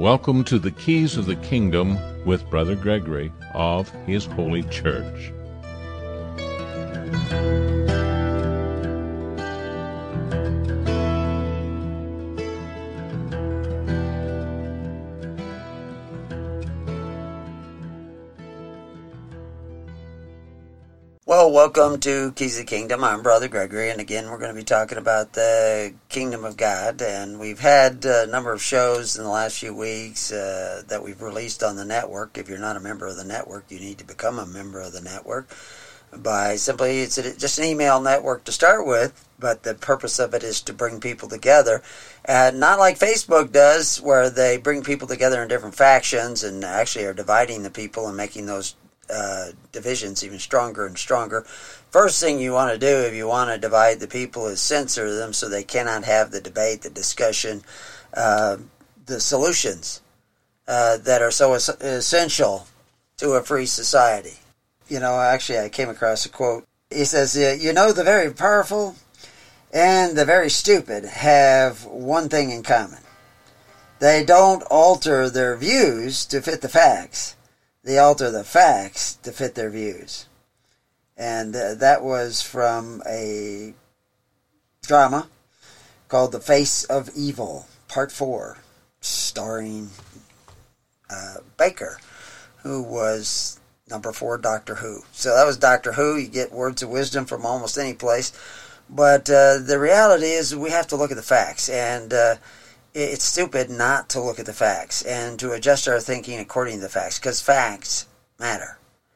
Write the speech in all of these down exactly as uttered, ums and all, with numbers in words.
Welcome to the Keys of the Kingdom with Brother Gregory of His Holy Church. Well, welcome to Keys of the Kingdom. I'm Brother Gregory, and again, we're going to be talking about the Kingdom of God. And we've had a number of shows in the last few weeks uh, that we've released on the network. If you're not a member of the network, you need to become a member of the network by simply, it's just an email network to start with, but the purpose of it is to bring people together. And not like Facebook does, where they bring people together in different factions and actually are dividing the people and making those Uh, divisions even stronger and stronger. First thing you want to do if you want to divide the people is censor them so they cannot have the debate, the discussion, uh, the solutions uh, that are so es- essential to a free society. You know, actually I came across a quote. He says, you know, the very powerful and the very stupid have one thing in common. They don't alter their views to fit the facts. They alter the facts to fit their views. And uh, that was from a drama called The Face of Evil, Part four, starring uh, Baker, who was number four Doctor Who. So that was Doctor Who. You get words of wisdom from almost any place. But uh, the reality is we have to look at the facts. And uh, it's stupid not to look at the facts and to adjust our thinking according to the facts, because facts matter.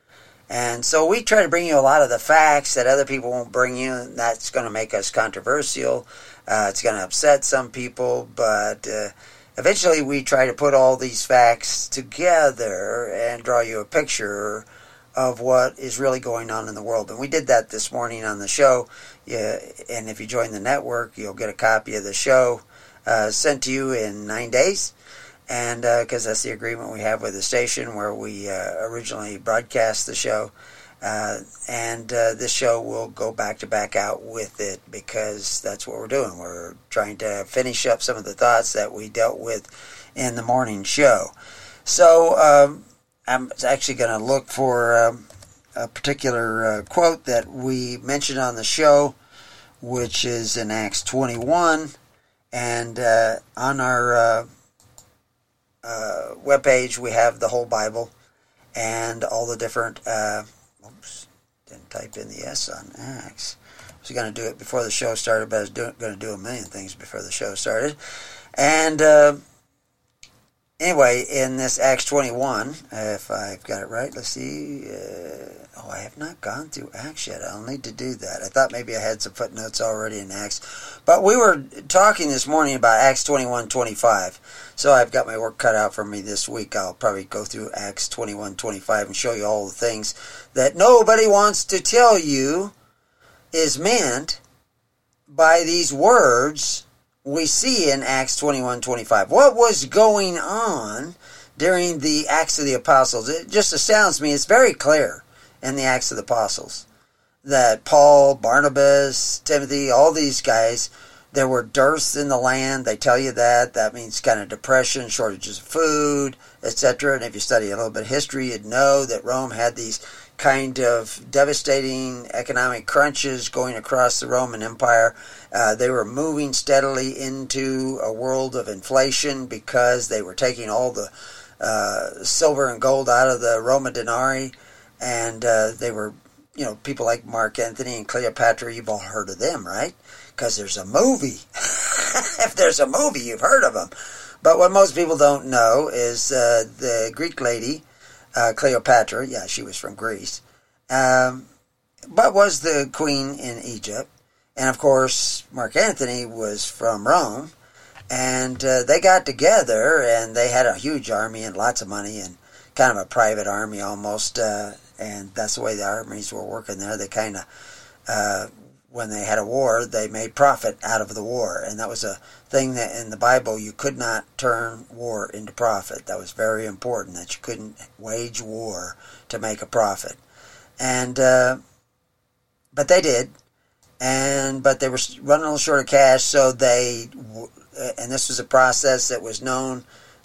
And so we try to bring you a lot of the facts that other people won't bring you, and that's going to make us controversial. Uh, it's going to upset some people, but uh, eventually we try to put all these facts together and draw you a picture of what is really going on in the world. And we did that this morning on the show. Yeah, and if you join the network, you'll get a copy of the show Uh, sent to you in nine days, and because uh, that's the agreement we have with the station where we uh, originally broadcast the show, uh, and uh, this show will go back to back out with it because that's what we're doing. We're trying to finish up some of the thoughts that we dealt with in the morning show. So um, I'm actually going to look for um, a particular uh, quote that we mentioned on the show, which is in Acts twenty-one. And uh, on our uh, uh, webpage, we have the whole Bible and all the different, uh, oops, didn't type in the S on Acts. I was going to do it before the show started, but I was doing, going to do a million things before the show started. And uh, anyway, in this Acts twenty-one, if I've got it right, let's see. Uh, oh, I have not gone through Acts yet. I'll need to do that. I thought maybe I had some footnotes already in Acts. But we were talking this morning about Acts twenty-one twenty-five. So I've got my work cut out for me this week. I'll probably go through Acts twenty-one twenty-five and show you all the things that nobody wants to tell you is meant by these words we see in Acts twenty-one twenty-five. What was going on during the Acts of the Apostles? It just astounds me. It's very clear in the Acts of the Apostles that Paul, Barnabas, Timothy, all these guys, there were dearths in the land. They tell you that. That means kind of depression, shortages of food, et cetera. And if you study a little bit of history, you'd know that Rome had these kind of devastating economic crunches going across the Roman Empire. Uh, they were moving steadily into a world of inflation because they were taking all the uh, silver and gold out of the Roman denarii, and uh, they were, you know, people like Mark Antony and Cleopatra. You've all heard of them, right? Because there's a movie. If there's a movie, you've heard of them. But what most people don't know is uh, the Greek lady, Uh, Cleopatra, yeah, she was from Greece, um, but was the queen in Egypt. And of course, Mark Antony was from Rome, and uh, they got together, and they had a huge army and lots of money, and kind of a private army almost, uh, and that's the way the armies were working there. They kind of, uh, when they had a war, they made profit out of the war, and that was a thing that in the Bible you could not turn war into profit. That was very important, that you couldn't wage war to make a profit. And uh, but they did, and but they were running a little short of cash, so they, and this was a process that was known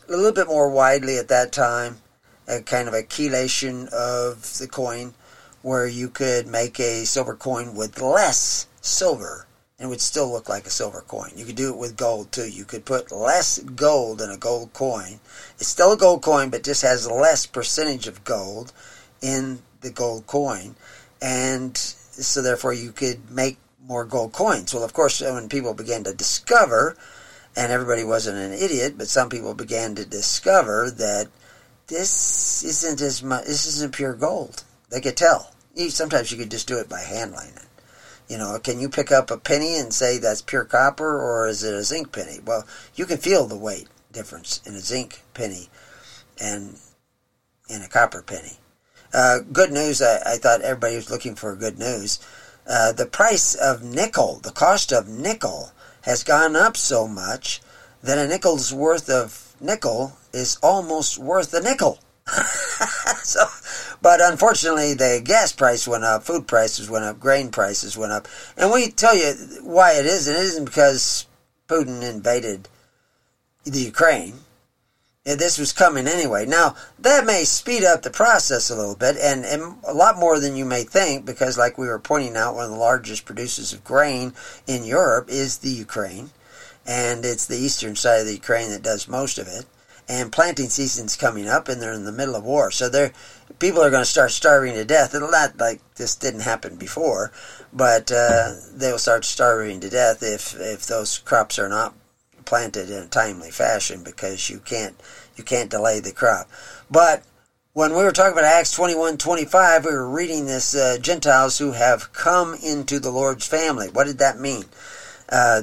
a little bit more widely at that time, a kind of a chelation of the coin, where you could make a silver coin with less silver, and it would still look like a silver coin. You could do it with gold, too. You could put less gold in a gold coin. It's still a gold coin, but just has less percentage of gold in the gold coin. And so, therefore, you could make more gold coins. Well, of course, when people began to discover, and everybody wasn't an idiot, but some people began to discover that this isn't as much, this isn't pure gold. They could tell. Sometimes you could just do it by handling it. You know, can you pick up a penny and say that's pure copper, or is it a zinc penny? Well, you can feel the weight difference in a zinc penny and in a copper penny. Uh, good news, I, I thought everybody was looking for good news. Uh, the price of nickel, the cost of nickel, has gone up so much that a nickel's worth of nickel is almost worth a nickel. so, but unfortunately, the gas price went up, food prices went up, grain prices went up. And we tell you why it is. It isn't because Putin invaded the Ukraine. This was coming anyway. Now, that may speed up the process a little bit, and, and a lot more than you may think, because like we were pointing out, one of the largest producers of grain in Europe is the Ukraine, and it's the eastern side of the Ukraine that does most of it. And planting season's coming up, and they're in the middle of war. So they're, people are going to start starving to death. It'll not like this didn't happen before, but uh, they will start starving to death if if those crops are not planted in a timely fashion, because you can't you can't delay the crop. But when we were talking about Acts twenty-one twenty-five, we were reading this uh, Gentiles who have come into the Lord's family. What did that mean? Uh,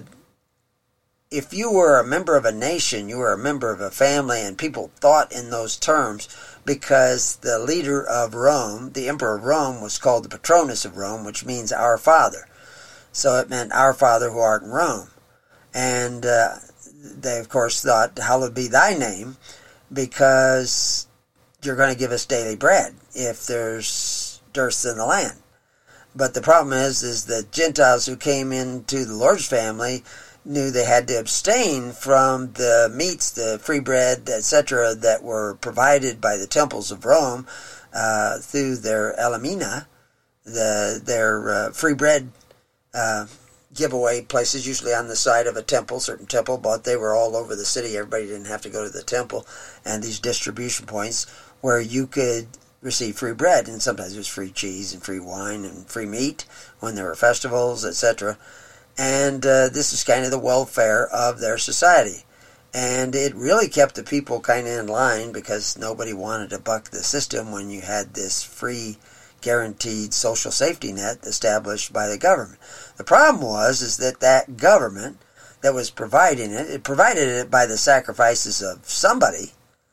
If you were a member of a nation, you were a member of a family, and people thought in those terms because the leader of Rome, the emperor of Rome, was called the Patronus of Rome, which means our Father. So it meant our Father who art in Rome. And uh, they, of course, thought, hallowed be thy name, because you're going to give us daily bread if there's dearth in the land. But the problem is, is that Gentiles who came into the Lord's family knew they had to abstain from the meats, the free bread, et cetera, that were provided by the temples of Rome uh, through their Elamina, the, their uh, free bread uh, giveaway places, usually on the side of a temple, certain temple, but they were all over the city. Everybody didn't have to go to the temple, and these distribution points where you could receive free bread, and sometimes it was free cheese and free wine and free meat when there were festivals, et cetera. And uh, this is kind of the welfare of their society. And it really kept the people kind of in line, because nobody wanted to buck the system when you had this free, guaranteed social safety net established by the government. The problem was is that that government that was providing it, it provided it by the sacrifices of somebody,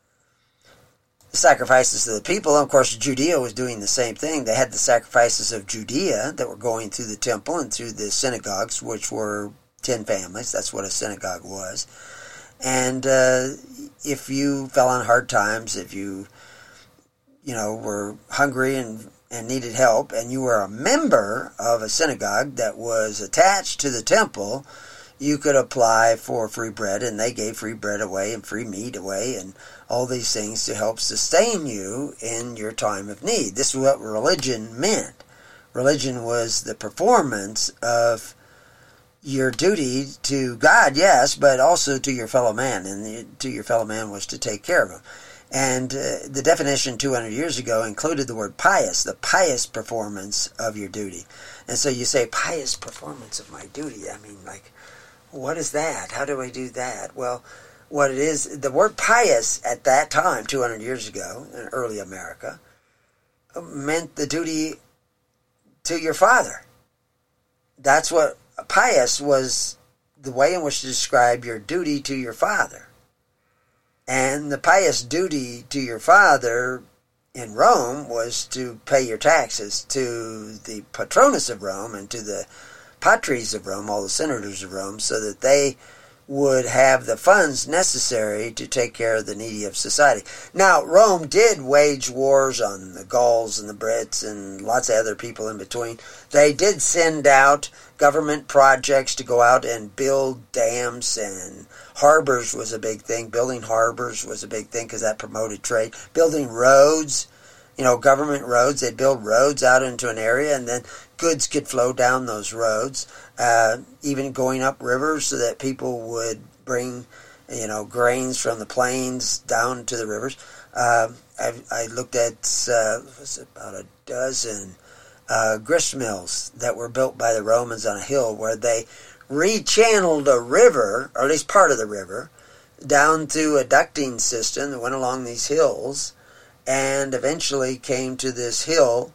the sacrifices of the people. And of course, Judea was doing the same thing. They had the sacrifices of Judea that were going through the temple and through the synagogues, which were ten families. That's what a synagogue was. And uh, if you fell on hard times, if you, you know, were hungry and, and needed help, and you were a member of a synagogue that was attached to the temple, you could apply for free bread, and they gave free bread away and free meat away and all these things to help sustain you in your time of need. This is what religion meant. Religion was the performance of your duty to God, yes, but also to your fellow man, and the, to your fellow man was to take care of him. And uh, the definition two hundred years ago included the word pious, the pious performance of your duty. And so you say, pious performance of my duty. I mean, like, what is that? How do I do that? Well, what it is, the word pious at that time, two hundred years ago, in early America, meant the duty to your father. That's what pious was, the way in which to describe your duty to your father. And the pious duty to your father in Rome was to pay your taxes to the Patronus of Rome and to the Patres of Rome, all the senators of Rome, so that they would have the funds necessary to take care of the needy of society. Now, Rome did wage wars on the Gauls and the Brits and lots of other people in between. They did send out government projects to go out and build dams, and harbors was a big thing. Building harbors was a big thing because that promoted trade. Building roads, you know, government roads. They'd build roads out into an area, and then goods could flow down those roads. Uh, even going up rivers so that people would bring, you know, grains from the plains down to the rivers. Uh, I, I looked at uh, was it about a dozen uh, grist mills that were built by the Romans on a hill where they rechanneled a river, or at least part of the river, down through a ducting system that went along these hills and eventually came to this hill.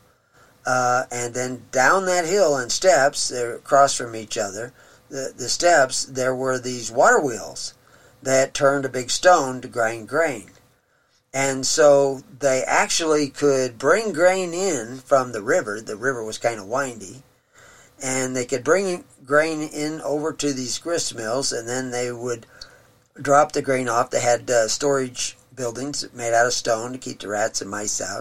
Uh, and then down that hill on steps, they're across from each other, the, the steps, there were these water wheels that turned a big stone to grind grain. And so they actually could bring grain in from the river. The river was kind of windy. And they could bring grain in over to these grist mills, and then they would drop the grain off. They had uh, storage buildings made out of stone to keep the rats and mice out.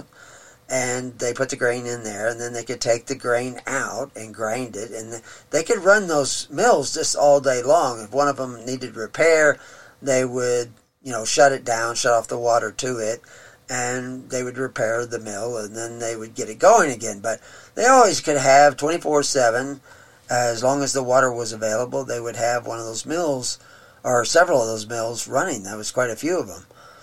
And they put the grain in there, and then they could take the grain out and grind it. And they could run those mills just all day long. If one of them needed repair, they would, you know, shut it down, shut off the water to it, and they would repair the mill, and then they would get it going again. But they always could have twenty-four seven, uh, as long as the water was available, they would have one of those mills, or several of those mills running. That was quite a few of them.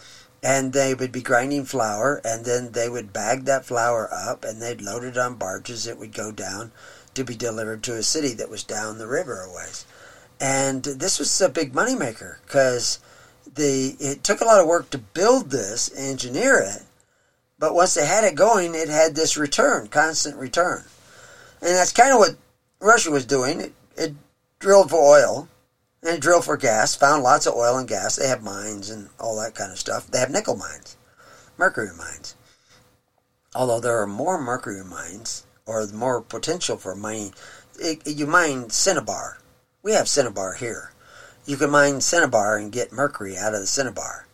And they would be grinding flour, and then they would bag that flour up, and they'd load it on barges. It would go down to be delivered to a city that was down the river a ways. And this was a big moneymaker, because the it took a lot of work to build this, engineer it, but once they had it going, it had this return, constant return. And that's kind of what Russia was doing. It, it drilled for oil. And drill for gas, found lots of oil and gas. They have mines and all that kind of stuff. They have nickel mines, mercury mines. Although there are more mercury mines, or more potential for mining. It, you mine cinnabar. We have cinnabar here. You can mine cinnabar and get mercury out of the cinnabar.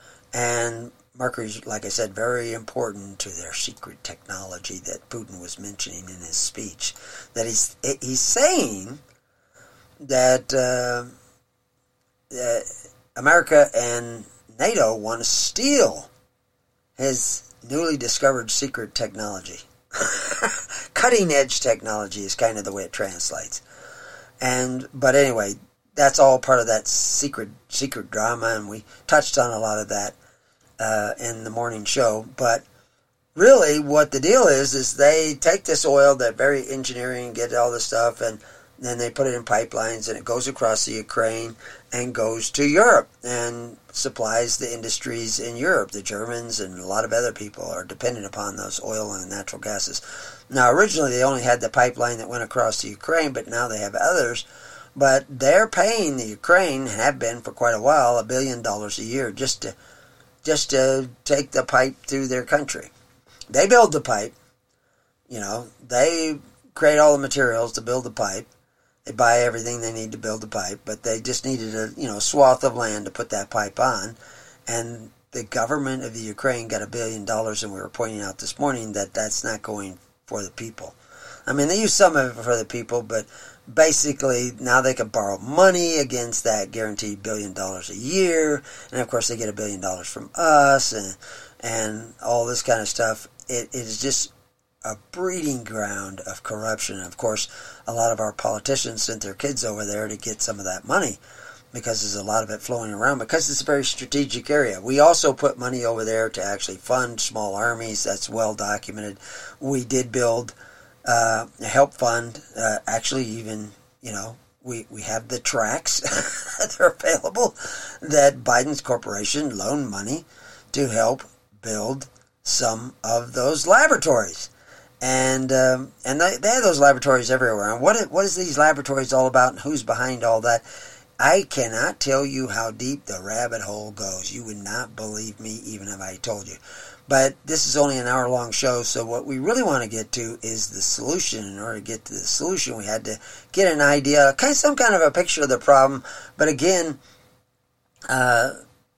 And mercury is, like I said, very important to their secret technology that Putin was mentioning in his speech. That he's, he's saying that... Uh, Uh, America and NATO want to steal his newly discovered secret technology. Cutting edge technology is kind of the way it translates. And but anyway, that's all part of that secret secret drama, and we touched on a lot of that uh, in the morning show. But really, what the deal is is they take this oil, that very engineering, get all this stuff, and then they put it in pipelines, and it goes across the Ukraine and goes to Europe and supplies the industries in Europe. The Germans and a lot of other people are dependent upon those oil and natural gases. Now, originally they only had the pipeline that went across the Ukraine, but now they have others. But they're paying the Ukraine, have been for quite a while, a billion dollars a year just to just to take the pipe through their country. They build the pipe. You know, they create all the materials to build the pipe. They buy everything they need to build the pipe, but they just needed a you know swath of land to put that pipe on. And the government of the Ukraine got a billion dollars, and we were pointing out this morning that that's not going for the people. I mean, they use some of it for the people, but basically now they can borrow money against that guaranteed billion dollars a year, and of course they get a billion dollars from us, and and all this kind of stuff. It, it is just a breeding ground of corruption. Of course, a lot of our politicians sent their kids over there to get some of that money because there's a lot of it flowing around because it's a very strategic area. We also put money over there to actually fund small armies. That's well documented. We did build uh, a help fund. Uh, actually, even, you know, we, we have the tracks that are available that Biden's corporation loaned money to help build some of those laboratories. And um, and they, they have those laboratories everywhere. And what is, what is these laboratories all about, and who's behind all that? I cannot tell you how deep the rabbit hole goes. You would not believe me even if I told you. But this is only an hour-long show, so what we really want to get to is the solution. In order to get to the solution, we had to get an idea, kind of some kind of a picture of the problem. But again, uh,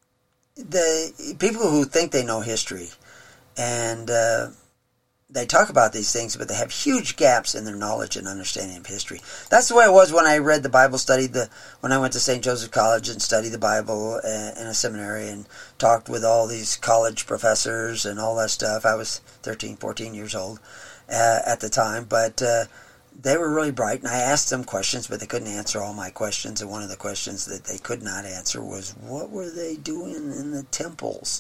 the people who think they know history, and uh, they talk about these things, but they have huge gaps in their knowledge and understanding of history. That's the way it was when I read the Bible, studied the, when I went to Saint Joseph College and studied the Bible in a seminary and talked with all these college professors and all that stuff. I was thirteen, fourteen years old uh, at the time, but uh, they were really bright, and I asked them questions, but they couldn't answer all my questions, and one of the questions that they could not answer was, what were they doing in the temples?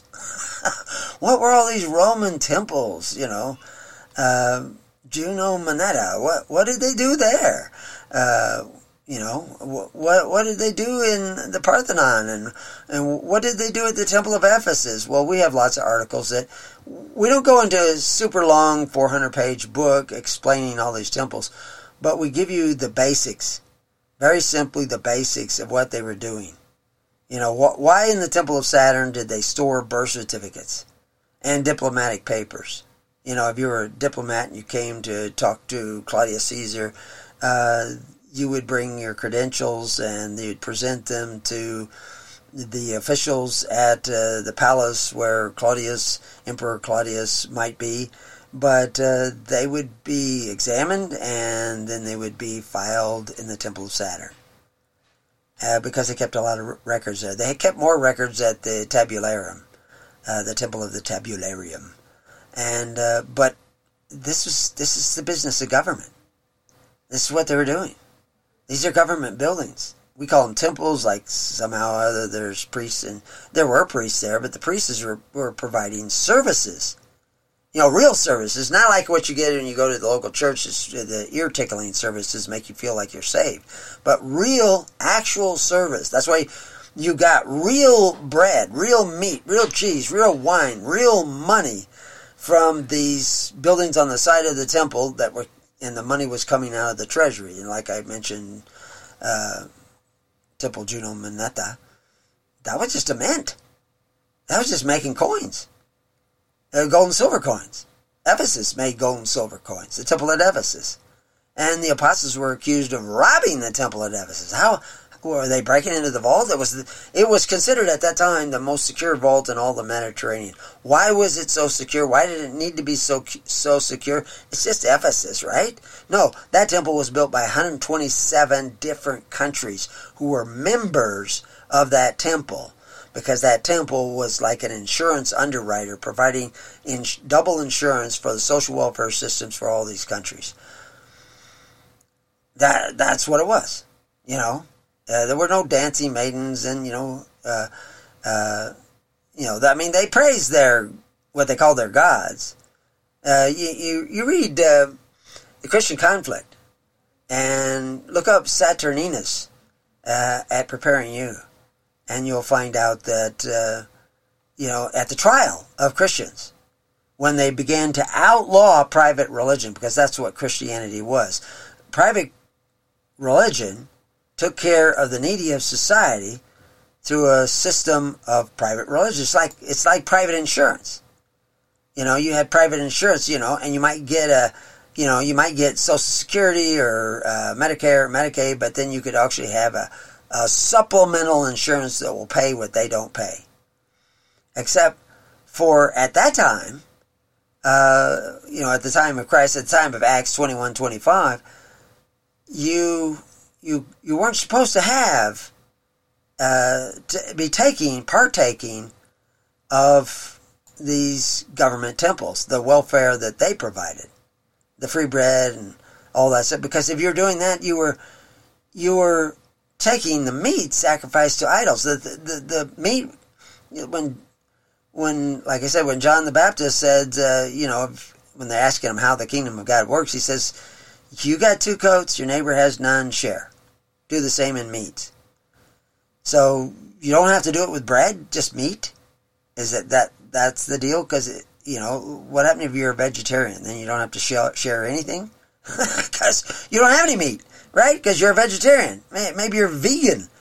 What were all these Roman temples, you know? Uh, Juno Moneta, what what did they do there? Uh, you know, what, what what did they do in the Parthenon, and and what did they do at the Temple of Ephesus? Well, we have lots of articles that we don't go into a super long four hundred page book explaining all these temples, but we give you the basics, very simply the basics of what they were doing. You know, wh- why in the Temple of Saturn did they store birth certificates and diplomatic papers? You know, if you were a diplomat and you came to talk to Claudius Caesar, uh, you would bring your credentials and you'd present them to the officials at uh, the palace where Claudius, Emperor Claudius, might be. But uh, they would be examined and then they would be filed in the Temple of Saturn. Uh, because they kept a lot of records there. They kept more records at the Tabularium, uh, the Temple of the Tabularium. And uh, but this is this is the business of government. This is what they were doing. These are government buildings. We call them temples, like somehow or other there's priests, and there were priests there, but the priests were, were providing services. You know, real services, not like what you get when you go to the local churches, the ear-tickling services make you feel like you're saved. But real, actual service. That's why you got real bread, real meat, real cheese, real wine, real money from these buildings on the side of the temple that were, and the money was coming out of the treasury. And like I mentioned, uh, Temple Juno Moneta, that was just a mint. That was just making coins. Uh, gold and silver coins. Ephesus made gold and silver coins. The temple at Ephesus. And the apostles were accused of robbing the temple at Ephesus. How were they breaking into the vault? It was the, it was considered at that time the most secure vault in all the Mediterranean. Why was it so secure? Why did it need to be so so secure? It's just Ephesus, right? No, that temple was built by one hundred twenty-seven different countries who were members of that temple, because that temple was like an insurance underwriter, providing ins- double insurance for the social welfare systems for all these countries. That that's what it was, you know. Uh, there were no dancing maidens, and you know, uh, uh, you know. I mean, they praised their what they call their gods. Uh, you, you you read uh, the Christian Conflict, and look up Saturninus uh, at Preparing You, and you'll find out that uh, you know, at the trial of Christians, when they began to outlaw private religion, because that's what Christianity was, private religion took care of the needy of society through a system of private religion. It's like it's like private insurance. You know, you had private insurance, you know, and you might get a, you know, you might get Social Security or uh, Medicare or Medicaid, but then you could actually have a, a supplemental insurance that will pay what they don't pay. Except for at that time, uh, you know, at the time of Christ, at the time of Acts twenty-one twenty-five, you you you weren't supposed to have uh, to be taking partaking of these government temples, the welfare that they provided, the free bread and all that stuff. Because if you're doing that, you were you were taking the meat sacrificed to idols. The the, the, the meat when when like I said, when John the Baptist said, uh, you know, when they're asking him how the kingdom of God works, he says, you got two coats, your neighbor has none, share. Do the same in meat. So you don't have to do it with bread, just meat. Is it that that's the deal? Because, you know, what happens if you're a vegetarian? Then you don't have to share, share anything? Because you don't have any meat, right? Because you're a vegetarian. Maybe you're vegan.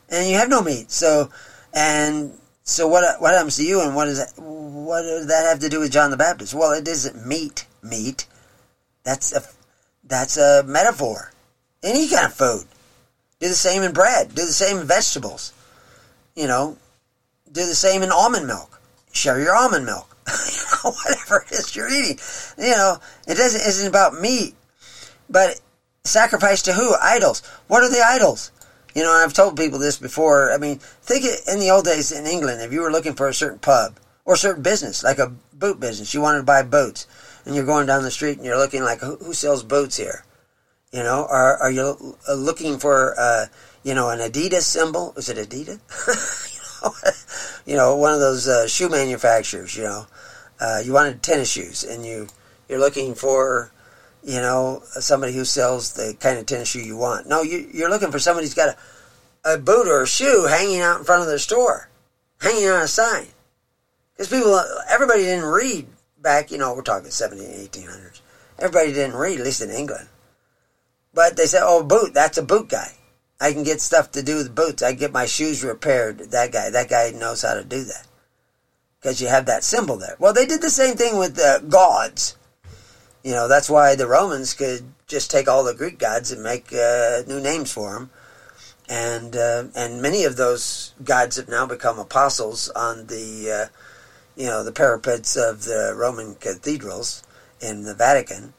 and you have no meat. So, and so what? What happens to you? And what does that? What does that have to do with John the Baptist? Well, it isn't meat. Meat. That's a that's a metaphor. Any kind of food. Do the same in bread. Do the same in vegetables. You know, do the same in almond milk. Share your almond milk. You know, whatever it is you're eating. You know, it doesn't isn't about meat. But sacrifice to who? Idols. What are the idols? You know, and I've told people this before. I mean, think it, in the old days in England, if you were looking for a certain pub or a certain business, like a boot business, you wanted to buy boots, and you're going down the street and you're looking like, who, who sells boots here? You know, are are you looking for, uh, you know, an Adidas symbol? Is it Adidas? you, know, you know, one of those uh, shoe manufacturers, you know. Uh, you wanted tennis shoes, and you, you're looking for, you know, somebody who sells the kind of tennis shoe you want. No, you, you're looking for somebody who's got a, a boot or a shoe hanging out in front of their store, hanging on a sign. Because people, everybody didn't read back, you know, we're talking seventeen, eighteen hundreds. Everybody didn't read, at least in England. But they said, oh, boot, that's a boot guy. I can get stuff to do with boots. I can get my shoes repaired. That guy, that guy knows how to do that. Because you have that symbol there. Well, they did the same thing with uh, gods. You know, that's why the Romans could just take all the Greek gods and make uh, new names for them. And uh, and many of those gods have now become apostles on the, uh, you know, the parapets of the Roman cathedrals in the Vatican.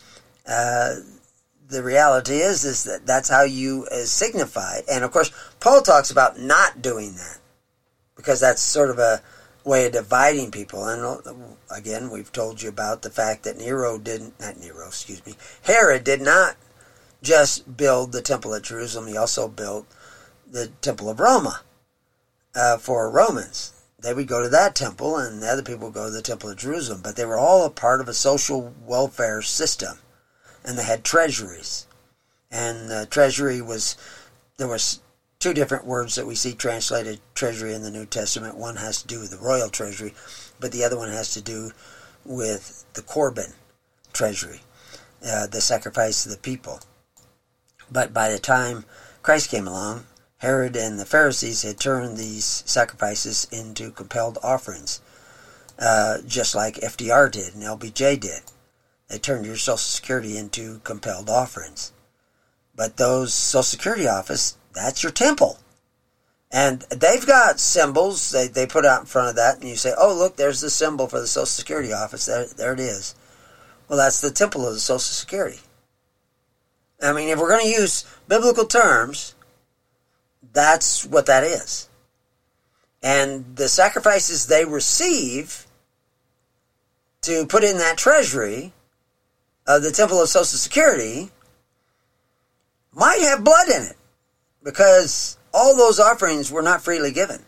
Uh, the reality is, is that that's how you uh, signify. And, of course, Paul talks about not doing that. Because that's sort of a way of dividing people. And again, we've told you about the fact that Nero didn't, not Nero, excuse me, Herod did not just build the temple at Jerusalem. He also built the temple of Roma uh, for Romans. They would go to that temple, and the other people would go to the temple of Jerusalem. But they were all a part of a social welfare system, and they had treasuries. And the treasury was, there was two different words that we see translated treasury in the New Testament. One has to do with the royal treasury, but the other one has to do with the Corban treasury, uh, the sacrifice of the people. But by the time Christ came along, Herod and the Pharisees had turned these sacrifices into compelled offerings, uh, just like F D R did and L B J did. They turned your Social Security into compelled offerings. But those Social Security office, that's your temple. And they've got symbols they, they put out in front of that, and you say, oh, look, there's the symbol for the Social Security office. There, there it is. Well, that's the temple of the Social Security. I mean, if we're going to use biblical terms, that's what that is. And the sacrifices they receive to put in that treasury of the temple of Social Security might have blood in it, because all those offerings were not freely given.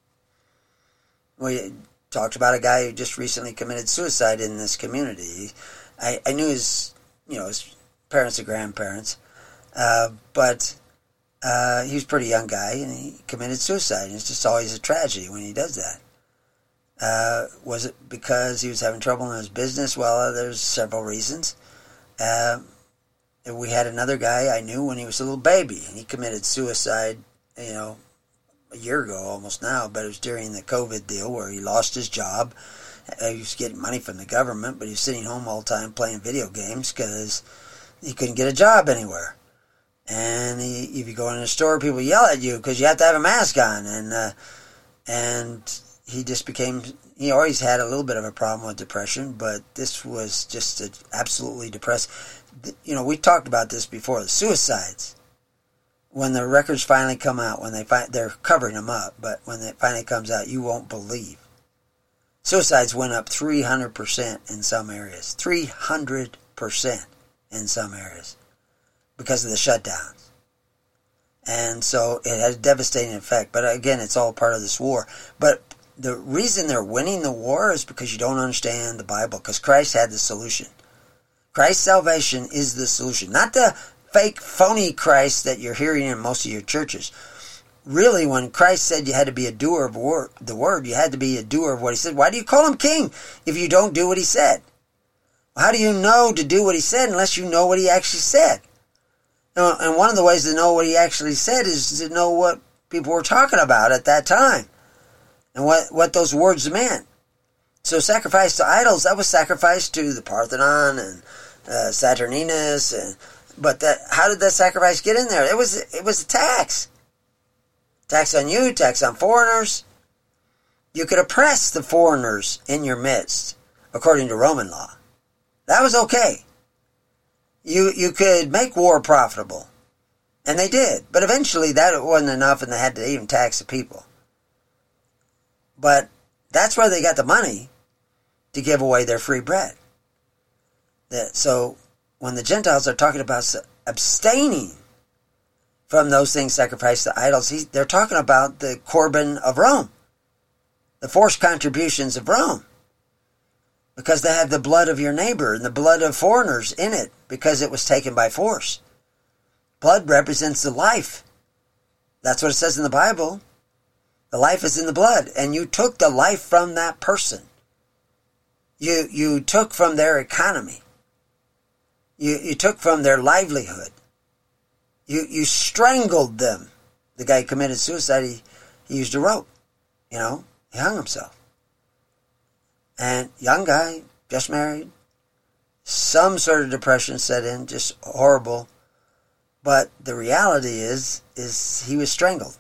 We talked about a guy who just recently committed suicide in this community. I, I knew his, you know, his parents or grandparents, uh, but uh, he was a pretty young guy, and he committed suicide. And it's just always a tragedy when he does that. Uh, was it because he was having trouble in his business? Well, uh, there's several reasons. Uh, we had another guy I knew when he was a little baby, and he committed suicide, you know, a year ago almost now, but it was during the COVID deal where he lost his job. He was getting money from the government, but he was sitting home all the time playing video games because he couldn't get a job anywhere. And he, if you go in a store, people yell at you because you have to have a mask on. And uh, and he just became, he always had a little bit of a problem with depression, but this was just a, absolutely depressed. You know, we talked about this before, the suicides. When the records finally come out, when they find, they're covering them up, but when it finally comes out, you won't believe. Suicides went up three hundred percent in some areas. three hundred percent in some areas because of the shutdowns. And so it had a devastating effect. But again, it's all part of this war. But the reason they're winning the war is because you don't understand the Bible, because Christ had the solution. Christ's salvation is the solution. Not the fake, phony Christ that you're hearing in most of your churches. Really, when Christ said you had to be a doer of word, the word, you had to be a doer of what he said. Why do you call him king if you don't do what he said? How do you know to do what he said unless you know what he actually said? And one of the ways to know what he actually said is to know what people were talking about at that time and what, what those words meant. So sacrifice to idols, that was sacrifice to the Parthenon and uh, Saturninus. And, but that, how did that sacrifice get in there? It was, it was a tax. Tax on you, tax on foreigners. You could oppress the foreigners in your midst, according to Roman law. That was okay. You you could make war profitable. And they did. But eventually that wasn't enough and they had to even tax the people. But that's where they got the money to give away their free bread. That, so when the Gentiles are talking about abstaining from those things sacrificed to idols, he, they're talking about the Corban of Rome. The forced contributions of Rome. Because they have the blood of your neighbor and the blood of foreigners in it because it was taken by force. Blood represents the life. That's what it says in the Bible. The life is in the blood. And you took the life from that person. You you took from their economy. You you took from their livelihood. You you strangled them. The guy who committed suicide, he, he used a rope. You know, he hung himself. And young guy, just married. Some sort of depression set in, just horrible. But the reality is, is he was strangled.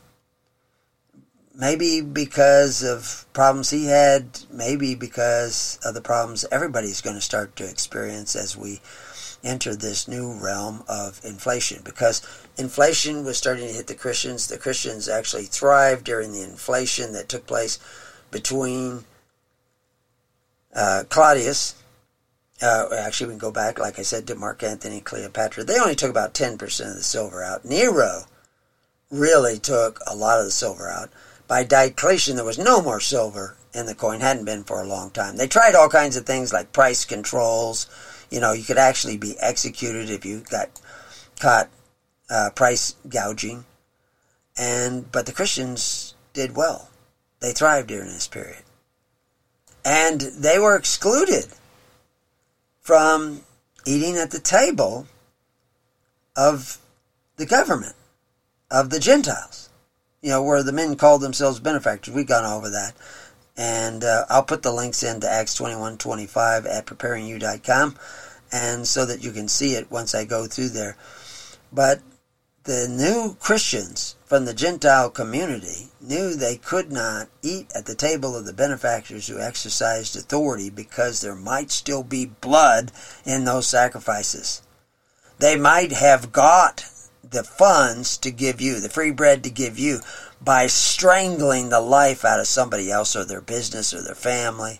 Maybe because of problems he had, maybe because of the problems everybody's going to start to experience as we enter this new realm of inflation. Because inflation was starting to hit the Christians. The Christians actually thrived during the inflation that took place between uh, Claudius. Uh, actually, we can go back, like I said, to Mark Antony, Cleopatra. They only took about ten percent of the silver out. Nero really took a lot of the silver out. By Diocletian, there was no more silver in the coin. Hadn't been for a long time. They tried all kinds of things like price controls. You know, you could actually be executed if you got caught uh, price gouging. And but the Christians did well. They thrived during this period. And they were excluded from eating at the table of the government, of the Gentiles. You know, where the men called themselves benefactors. We've gone over that. And uh, I'll put the links into Acts twenty-one twenty-five at preparing you dot com, and so that you can see it once I go through there. But the new Christians from the Gentile community knew they could not eat at the table of the benefactors who exercised authority because there might still be blood in those sacrifices. They might have got the funds to give you, the free bread to give you, by strangling the life out of somebody else or their business or their family.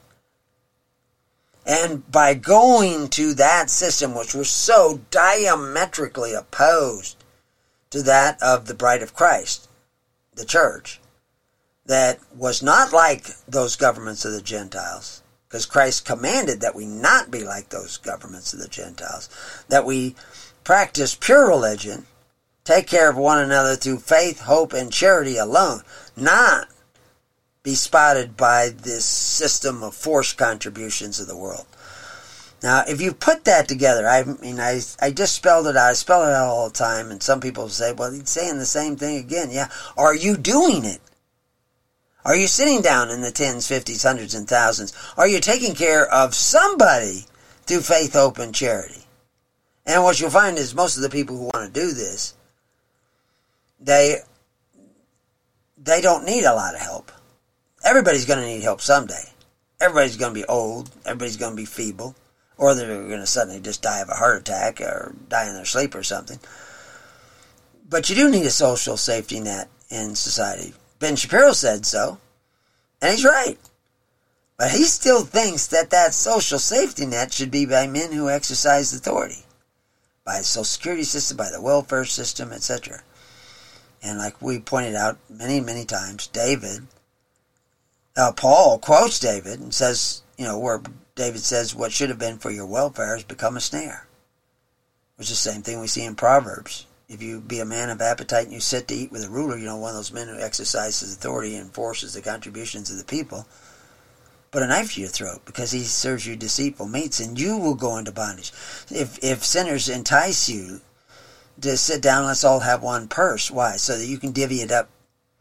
And by going to that system, which was so diametrically opposed to that of the bride of Christ, the church, that was not like those governments of the Gentiles, because Christ commanded that we not be like those governments of the Gentiles, that we practice pure religion, take care of one another through faith, hope, and charity alone, not be spotted by this system of forced contributions of the world. Now, if you put that together, I mean, I, I just spelled it out. I spell it out all the time, and some people say, well, he's saying the same thing again. Yeah, are you doing it? Are you sitting down in the tens, fifties, hundreds, and thousands? Are you taking care of somebody through faith, hope, and charity? And what you'll find is most of the people who want to do this, They they don't need a lot of help. Everybody's going to need help someday. Everybody's going to be old. Everybody's going to be feeble. Or they're going to suddenly just die of a heart attack or die in their sleep or something. But you do need a social safety net in society. Ben Shapiro said so. And he's right. But he still thinks that that social safety net should be by men who exercise authority. By the Social Security system, by the welfare system, et cetera. And like we pointed out many, many times, David, uh, Paul quotes David and says, you know, where David says, what should have been for your welfare has become a snare. Which is the same thing we see in Proverbs. If you be a man of appetite and you sit to eat with a ruler, you know, one of those men who exercises authority and enforces the contributions of the people, put a knife to your throat because he serves you deceitful meats and you will go into bondage. If, if sinners entice you to sit down, let's all have one purse. Why? So that you can divvy it up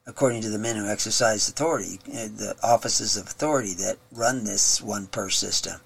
according to the men who exercise authority, the offices of authority that run this one-purse system.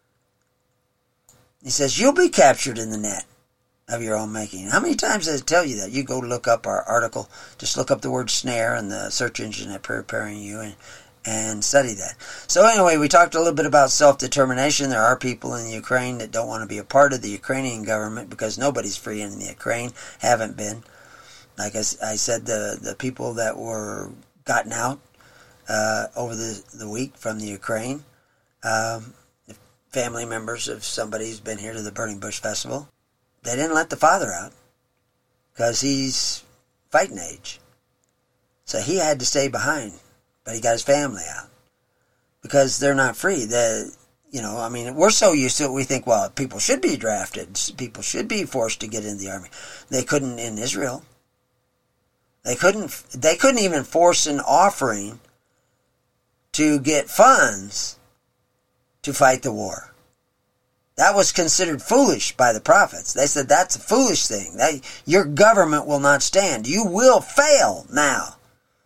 He says, you'll be captured in the net of your own making. How many times does it tell you that? You go look up our article, just look up the word snare in the search engine at Preparing You and, and study that. So anyway, we talked a little bit about self-determination. There are people in the Ukraine that don't want to be a part of the Ukrainian government because nobody's free in the Ukraine, haven't been. Like I, I said, the, the people that were gotten out uh, over the, the week from the Ukraine, um, family members of somebody who's been here to the Burning Bush Festival, they didn't let the father out because he's fighting age. So he had to stay behind, but he got his family out because they're not free. The, you know, I mean, we're so used to it, we think, well, people should be drafted. People should be forced to get into the army. They couldn't in Israel. They couldn't, they couldn't even force an offering to get funds to fight the war. That was considered foolish by the prophets. They said that's a foolish thing. That, your government will not stand. You will fail now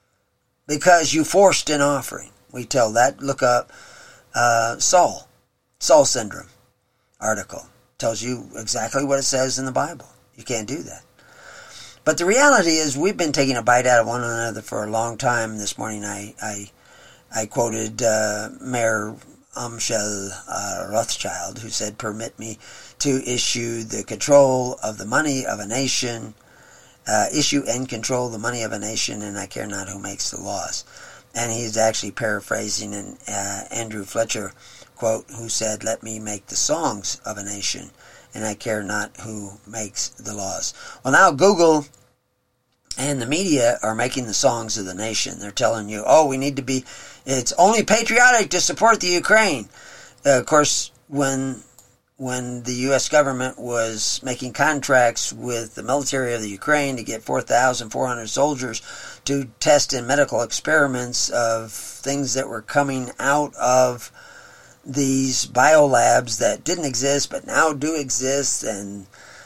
because you forced an offering. We tell that. Look up uh, Saul, Saul syndrome article. Tells you exactly what it says in the Bible. You can't do that. But the reality is we've been taking a bite out of one another for a long time. This morning I I, I quoted uh, Mayor Amschel uh, Rothschild, who said, permit me to issue the control of the money of a nation, uh, issue and control the money of a nation, and I care not who makes the laws. And he's actually paraphrasing an uh, Andrew Fletcher quote, who said, let me make the songs of a nation, and I care not who makes the laws. Well, now Google and the media are making the songs of the nation. They're telling you, oh, we need to be, it's only patriotic to support the Ukraine. Uh, of course, when when the U S government was making contracts with the military of the Ukraine to get four thousand four hundred soldiers to test in medical experiments of things that were coming out of these biolabs that didn't exist but now do exist, and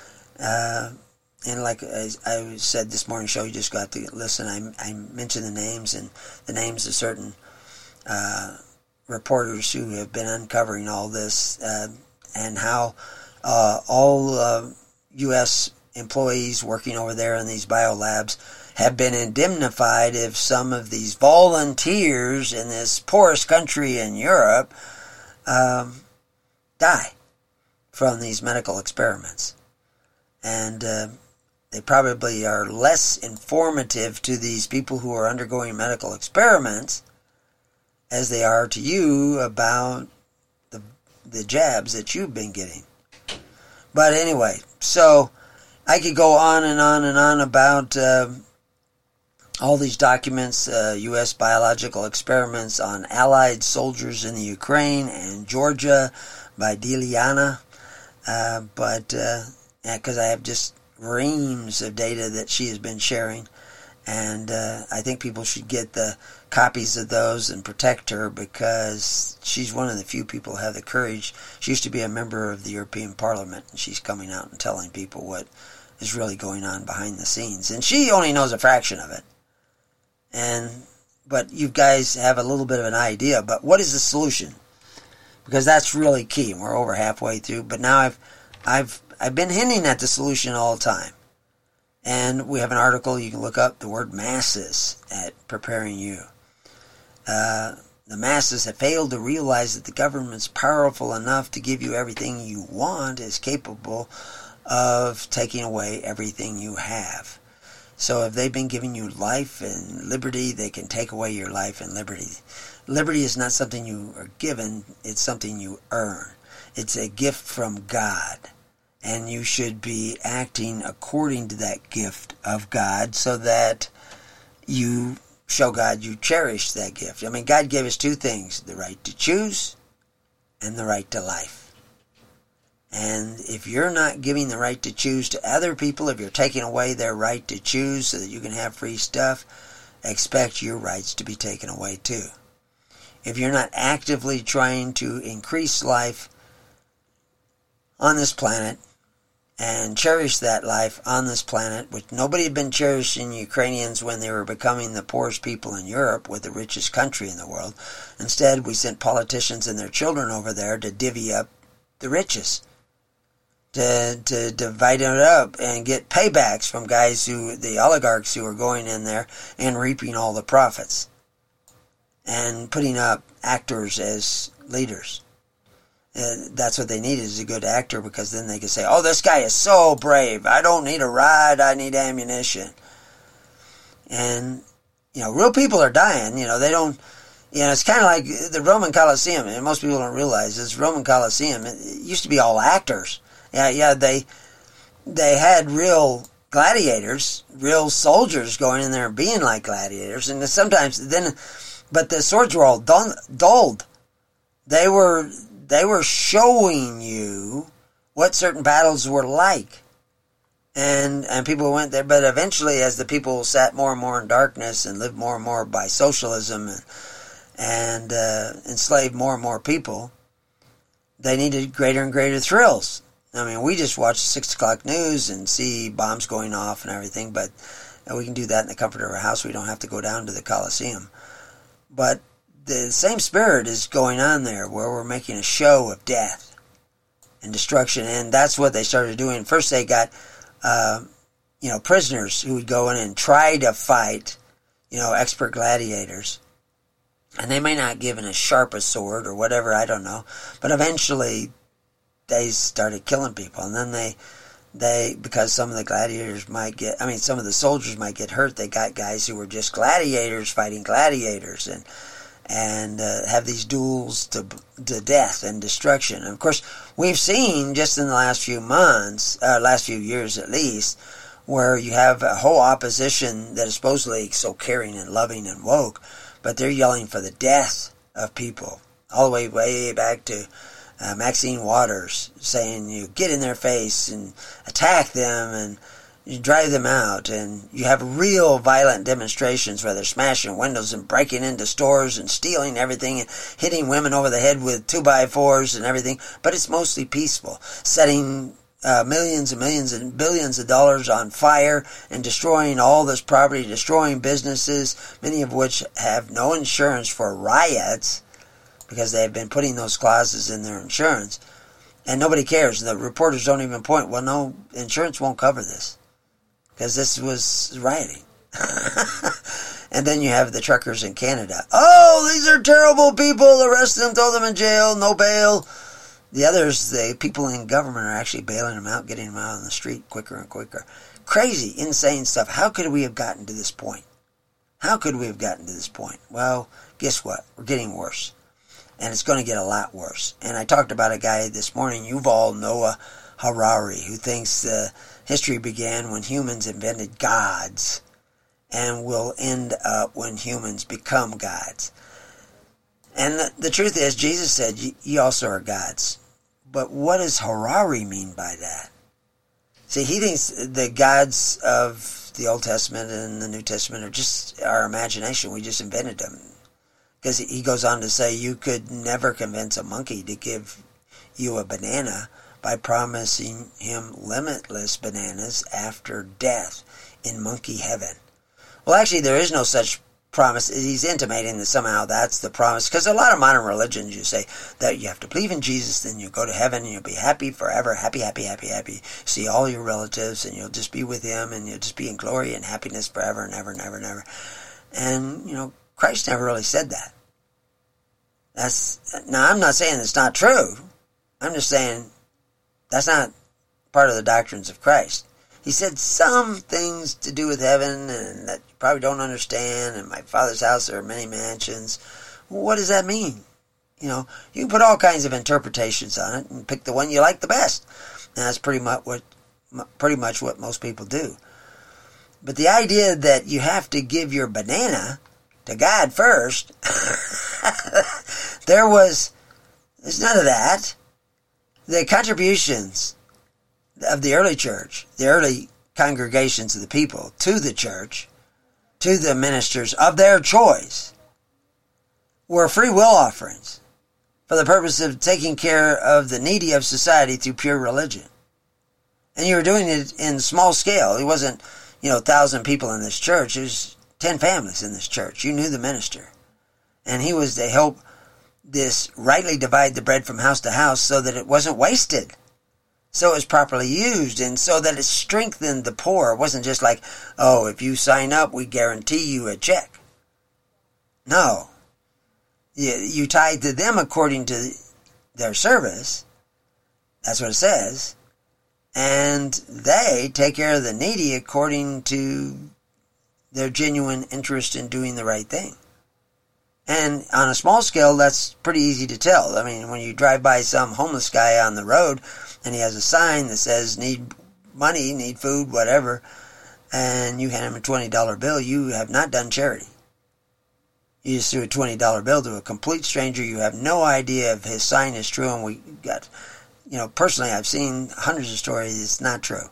uh, and like I, I said this morning show, you just got to listen. I, I mentioned the names and the names of certain uh, reporters who have been uncovering all this, uh, and how uh, all uh, U S employees working over there in these biolabs have been indemnified if some of these volunteers in this poorest country in Europe um, die from these medical experiments. And uh, they probably are less informative to these people who are undergoing medical experiments as they are to you about the the jabs that you've been getting. But anyway, so I could go on and on and on about uh, all these documents, uh, U S biological experiments on Allied soldiers in the Ukraine and Georgia by Diliana. Uh, but because uh, I have just reams of data that she has been sharing, and uh, I think people should get the copies of those and protect her, because she's one of the few people who have the courage. She used to be a member of the European Parliament, and she's coming out and telling people what is really going on behind the scenes. And she only knows a fraction of it. And but you guys have a little bit of an idea. But what is the solution? Because that's really key. We're over halfway through, but now I've I've I've been hinting at the solution all the time. And we have an article you can look up, the word masses, at Preparing You. Uh, the masses have failed to realize that the government's powerful enough to give you everything you want, is capable of taking away everything you have. So if they've been giving you life and liberty, they can take away your life and liberty. Liberty is not something you are given, it's something you earn. It's a gift from God. And you should be acting according to that gift of God so that you show God you cherish that gift. I mean, God gave us two things, the right to choose and the right to life. And if you're not giving the right to choose to other people, if you're taking away their right to choose so that you can have free stuff, expect your rights to be taken away too. If you're not actively trying to increase life on this planet and cherish that life on this planet, which nobody had been cherishing Ukrainians when they were becoming the poorest people in Europe with the richest country in the world. Instead, we sent politicians and their children over there to divvy up the riches, to to divide it up and get paybacks from guys who, the oligarchs who were going in there and reaping all the profits and putting up actors as leaders. Uh, that's what they needed, is a good actor, because then they could say, oh, this guy is so brave. I don't need a ride. I need ammunition. And, you know, real people are dying. You know, they don't, you know, it's kind of like the Roman Colosseum. And most people don't realize this Roman Colosseum, it used to be all actors. Yeah, yeah, they, they had real gladiators, real soldiers going in there and being like gladiators. And sometimes then, but the swords were all dun- dulled. They were... They were showing you what certain battles were like. And and people went there, but eventually as the people sat more and more in darkness and lived more and more by socialism and, and uh, enslaved more and more people, they needed greater and greater thrills. I mean, we just watch the six o'clock news and see bombs going off and everything, but we can do that in the comfort of our house. We don't have to go down to the Colosseum. But the same spirit is going on there, where we're making a show of death and destruction, and that's what they started doing. First, they got, uh, you know, prisoners who would go in and try to fight, you know, expert gladiators, and they may not give in as sharp a sword or whatever, I don't know, but eventually they started killing people, and then they, they, because some of the gladiators might get, I mean, some of the soldiers might get hurt, they got guys who were just gladiators fighting gladiators, and and uh, have these duels to to death and destruction. And of course, we've seen just in the last few months, uh, last few years at least, where you have a whole opposition that is supposedly so caring and loving and woke, but they're yelling for the death of people, all the way, way back to uh, Maxine Waters saying, you get in their face and attack them and you drive them out, and you have real violent demonstrations where they're smashing windows and breaking into stores and stealing everything and hitting women over the head with two by fours and everything, but it's mostly peaceful, setting uh, millions and millions and billions of dollars on fire and destroying all this property, destroying businesses, many of which have no insurance for riots because they have been putting those clauses in their insurance, and nobody cares. The reporters don't even point, well, no, insurance won't cover this, because this was rioting. And then you have the truckers in Canada. Oh, these are terrible people. Arrest them, throw them in jail, no bail. The others, the people in government, are actually bailing them out, getting them out on the street quicker and quicker. Crazy, insane stuff. How could we have gotten to this point? How could we have gotten to this point? Well, guess what? We're getting worse. And it's going to get a lot worse. And I talked about a guy this morning, Yuval Noah Harari, who thinks uh, history began when humans invented gods and will end up when humans become gods. And the, the truth is, Jesus said, ye also are gods. But what does Harari mean by that? See, he thinks the gods of the Old Testament and the New Testament are just our imagination. We just invented them. Because he goes on to say, you could never convince a monkey to give you a banana by promising him limitless bananas after death in monkey heaven. Well, actually, there is no such promise. He's intimating that somehow that's the promise. Because a lot of modern religions, you say that you have to believe in Jesus, then you go to heaven and you'll be happy forever, happy, happy, happy, happy. See all your relatives and you'll just be with him and you'll just be in glory and happiness forever and ever and ever and ever. And, you know, Christ never really said that. That's, now, I'm not saying it's not true. I'm just saying that's not part of the doctrines of Christ. He said some things to do with heaven and that you probably don't understand. In my Father's house there are many mansions. Well, what does that mean? You know, you can put all kinds of interpretations on it and pick the one you like the best. And that's pretty much what, pretty much what most people do. But the idea that you have to give your banana to God first, there was, there's none of that. The contributions of the early church, the early congregations of the people to the church, to the ministers of their choice, were free will offerings for the purpose of taking care of the needy of society through pure religion. And you were doing it in small scale. It wasn't, you know, a thousand people in this church. It was ten families in this church. You knew the minister. And he was to help this rightly divide the bread from house to house so that it wasn't wasted. So it was properly used, and so that it strengthened the poor. It wasn't just like, oh, if you sign up, we guarantee you a check. No. You, you tithe to them according to their service. That's what it says. And they take care of the needy according to their genuine interest in doing the right thing. And on a small scale, that's pretty easy to tell. I mean, when you drive by some homeless guy on the road, and he has a sign that says, need money, need food, whatever, and you hand him a twenty dollar bill, you have not done charity. You just threw a twenty dollar bill to a complete stranger. You have no idea if his sign is true, and we got, you know, personally, I've seen hundreds of stories, it's not true.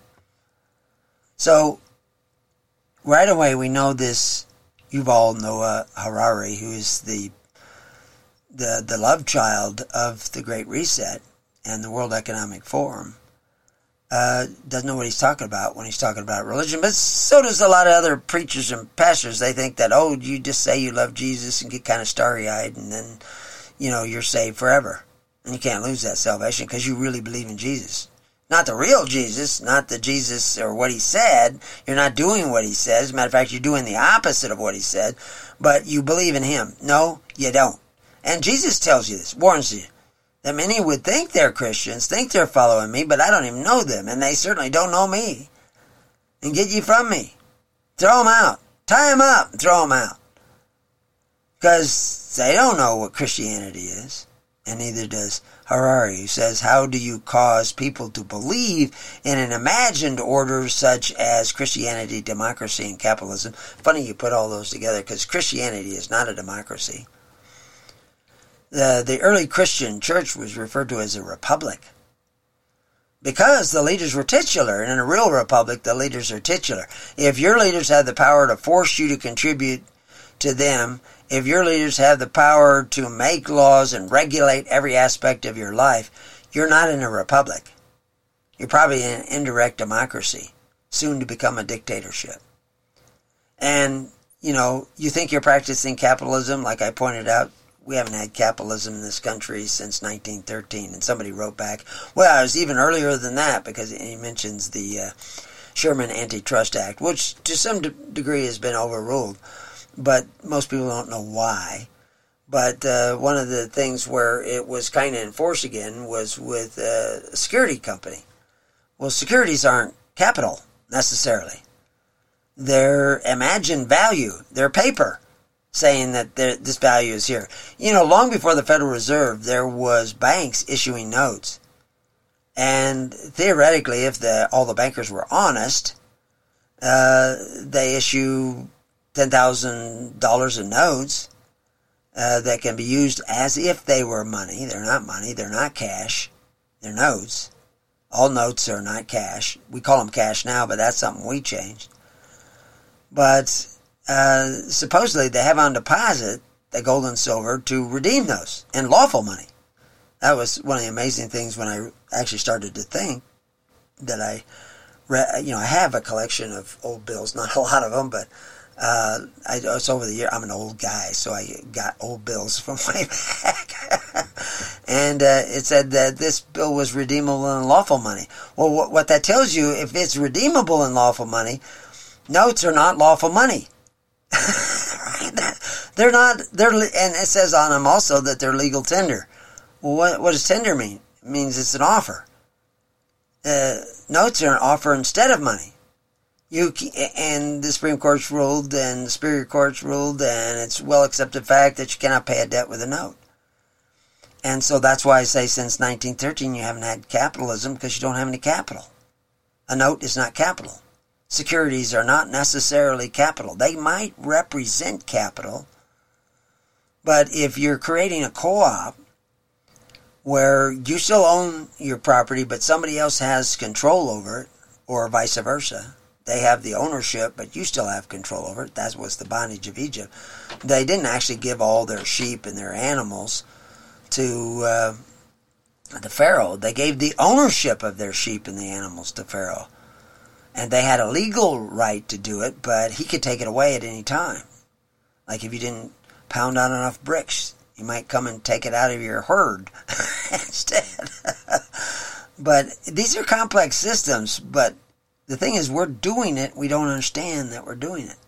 So, right away, we know this Yuval Noah Harari, who is the, the, the love child of the Great Reset and the World Economic Forum, uh, doesn't know what he's talking about when he's talking about religion. But so does a lot of other preachers and pastors. They think that, oh, you just say you love Jesus and get kind of starry-eyed, and then, you know, you're saved forever. And you can't lose that salvation because you really believe in Jesus. Not the real Jesus, not the Jesus or what he said. You're not doing what he says. As a matter of fact, you're doing the opposite of what he said. But you believe in him. No, you don't. And Jesus tells you this, warns you, that many would think they're Christians, think they're following me, but I don't even know them, and they certainly don't know me. And get ye from me. Throw them out. Tie them up and throw them out. Because they don't know what Christianity is. And neither does Harari, who says, how do you cause people to believe in an imagined order such as Christianity, democracy, and capitalism? Funny you put all those together, because Christianity is not a democracy. The, the early Christian church was referred to as a republic because the leaders were titular. And in a real republic, the leaders are titular. If your leaders have the power to force you to contribute to them, if your leaders have the power to make laws and regulate every aspect of your life, you're not in a republic. You're probably in an indirect democracy, soon to become a dictatorship. And, you know, you think you're practicing capitalism, like I pointed out. We haven't had capitalism in this country since nineteen thirteen. And somebody wrote back, well, it was even earlier than that, because he mentions the uh, Sherman Antitrust Act, which to some de- degree has been overruled. But most people don't know why. But uh, one of the things where it was kind of enforced again was with uh, a security company. Well, securities aren't capital, necessarily. They're imagined value. They're paper, saying that this value is here. You know, long before the Federal Reserve, there was banks issuing notes. And theoretically, if the all the bankers were honest, uh, they issue ten thousand dollars in notes uh, that can be used as if they were money. They're not money. They're not cash. They're notes. All notes are not cash. We call them cash now, but that's something we changed. But uh, supposedly they have on deposit the gold and silver to redeem those in lawful money. That was one of the amazing things when I actually started to think that I, re- you know, I have a collection of old bills, not a lot of them, but uh, I, it's over the year. I'm an old guy, so I got old bills from way back. And uh, it said that this bill was redeemable in lawful money. Well, what, what that tells you, if it's redeemable in lawful money, notes are not lawful money. They're not, they're, and it says on them also that they're legal tender. Well, what, what does tender mean? It means it's an offer. Uh, notes are an offer instead of money. You and the Supreme Court's ruled, and the Superior Court's ruled, and it's well accepted fact that you cannot pay a debt with a note. And so that's why I say since nineteen thirteen you haven't had capitalism, because you don't have any capital. A note is not capital. Securities are not necessarily capital. They might represent capital, but if you're creating a co-op where you still own your property, but somebody else has control over it, or vice versa, they have the ownership, but you still have control over it. That was the bondage of Egypt. They didn't actually give all their sheep and their animals to uh, the Pharaoh. They gave the ownership of their sheep and the animals to Pharaoh. And they had a legal right to do it, but he could take it away at any time. Like if you didn't pound out enough bricks, he might come and take it out of your herd instead. But these are complex systems, but the thing is, we're doing it, we don't understand that we're doing it.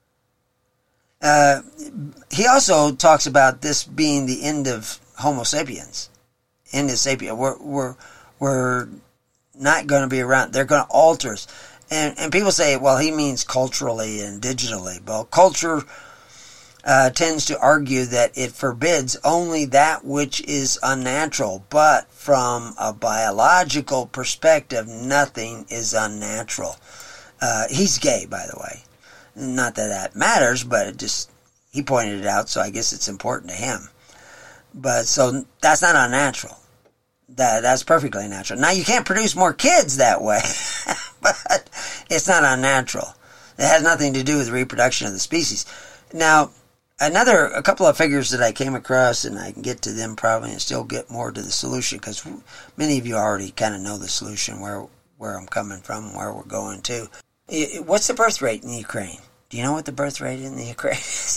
Uh, he also talks about this being the end of Homo sapiens. End of sapiens. We're, we're, we're not going to be around. They're going to alter us. And, and people say, well, he means culturally and digitally. Well, culture uh, tends to argue that it forbids only that which is unnatural. But from a biological perspective, nothing is unnatural. Uh, he's gay, by the way. Not that that matters, but it just, he pointed it out, so I guess it's important to him. But so that's not unnatural. That that's perfectly natural. Now you can't produce more kids that way, but it's not unnatural. It has nothing to do with the reproduction of the species. Now, another, a couple of figures that I came across, and I can get to them probably and still get more to the solution, because many of you already kind of know the solution, where where I'm coming from, where we're going to. What's the birth rate in the Ukraine? Do you know what the birth rate in the Ukraine is?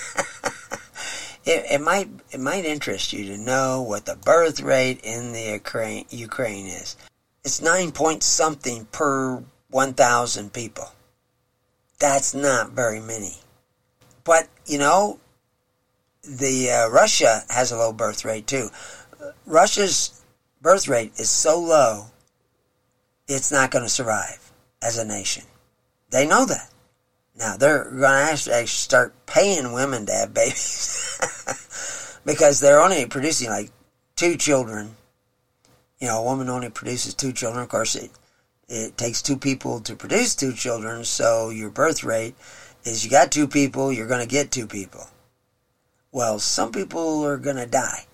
it, it might it might interest you to know what the birth rate in the Ukraine Ukraine is. It's nine point something per one thousand people. That's not very many. But you know, the uh, Russia has a low birth rate too. Russia's birth rate is so low, it's not going to survive as a nation. They know that. Now, they're going to actually start paying women to have babies because they're only producing like two children. You know, a woman only produces two children. Of course, it, it takes two people to produce two children, so your birth rate is you got two people, you're going to get two people. Well, some people are going to die.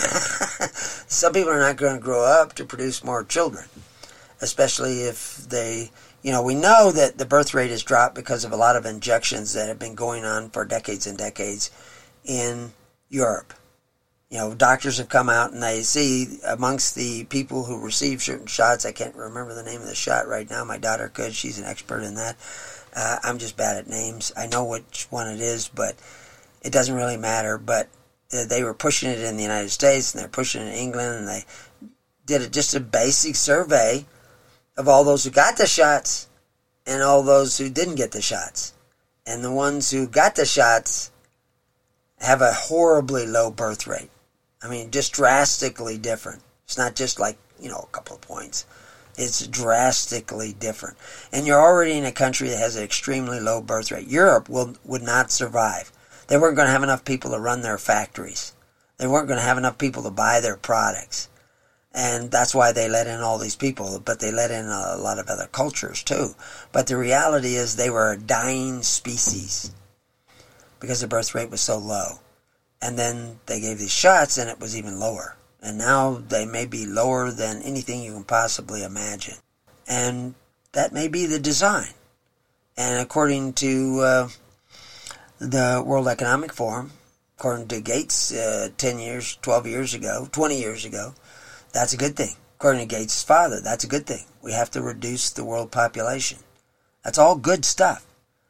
Some people are not going to grow up to produce more children, especially if they... You know, we know that the birth rate has dropped because of a lot of injections that have been going on for decades and decades in Europe. You know, doctors have come out and they see amongst the people who receive certain shots, I can't remember the name of the shot right now. My daughter could. She's an expert in that. Uh, I'm just bad at names. I know which one it is, but it doesn't really matter. But uh, they were pushing it in the United States and they're pushing it in England, and they did a, just a basic survey of all those who got the shots and all those who didn't get the shots. And the ones who got the shots have a horribly low birth rate. I mean, just drastically different. It's not just like, you know, a couple of points. It's drastically different. And you're already in a country that has an extremely low birth rate. Europe will, would not survive. They weren't going to have enough people to run their factories. They weren't going to have enough people to buy their products. And that's why they let in all these people, but they let in a lot of other cultures too. But the reality is they were a dying species because the birth rate was so low. And then they gave these shots and it was even lower. And now they may be lower than anything you can possibly imagine. And that may be the design. And according to uh, the World Economic Forum, according to Gates uh, ten years, twelve years ago, twenty years ago, that's a good thing. According to Gates' father, that's a good thing. We have to reduce the world population. That's all good stuff.